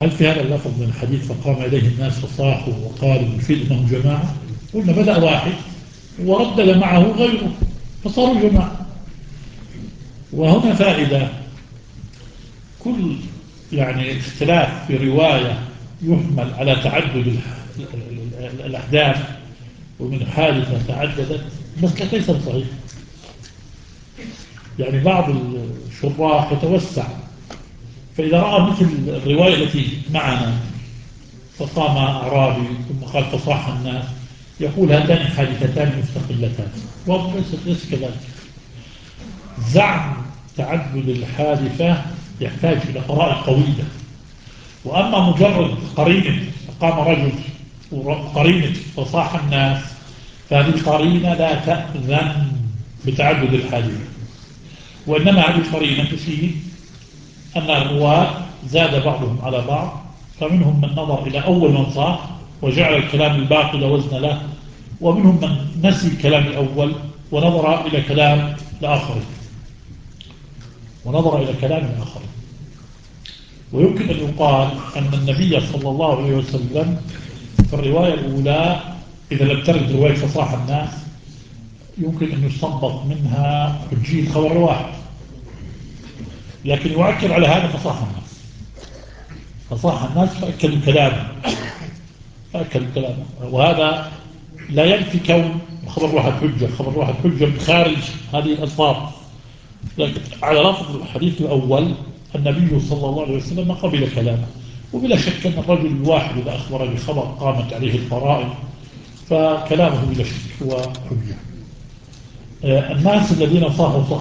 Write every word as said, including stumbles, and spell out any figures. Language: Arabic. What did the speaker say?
هل في هذا اللفظ من الحديث فقام إليه الناس فصاحوا وقالوا يفيد أنهم جماعة؟ قلنا بدأ واحد وردد معه غيره فصاروا جماعة. وهنا فائدة: كل يعني اختلاف في رواية يحمل على تعدد الأحداث ومن حادثة تعددت بس ليس صحيح. يعني بعض الشراح يتوسع، فإذا رأى مثل الرواية التي معنا فقام أعرابي ثم قال فصاح الناس، يقول هاتان حادثتان مستقلتان، وليس كذلك. زعم تعدد الحادثة يحتاج إلى قرائن قوية، وأما مجرد قرينة قام رجل وقرينة فصاح الناس، فهذه القرينة لا تأذن بتعدد الحادثة، وإنما هذه القرينة تفيد أن الرواة زاد بعضهم على بعض، فمنهم من نظر إلى أول من صاح وجعل الكلام الباقي لا وزن له، ومنهم من نسي الكلام الأول ونظر إلى كلام الآخر ونظر إلى كلام الآخر. ويمكن أن يقال أن النبي صلى الله عليه وسلم في الرواية الأولى إذا لم ترد رواية فصاح الناس يمكن أن يستنبط منها حجية خبر واحد، لكن يؤكد على هذا فصاح الناس. فصاح الناس فأكلوا كلامه فأكلوا كلامه وهذا لا ينفي كون خبر واحد حجة. خبر واحد حجة من خارج هذه الألفاظ، لكن على لفظ الحديث الأول النبي صلى الله عليه وسلم ما قبل كلامه. وبلا شك أن الرجل الواحد إذا أخبر بخبر قامت عليه الفرائض فكلامه بلا شك هو حجة. الناس الذين صاحوا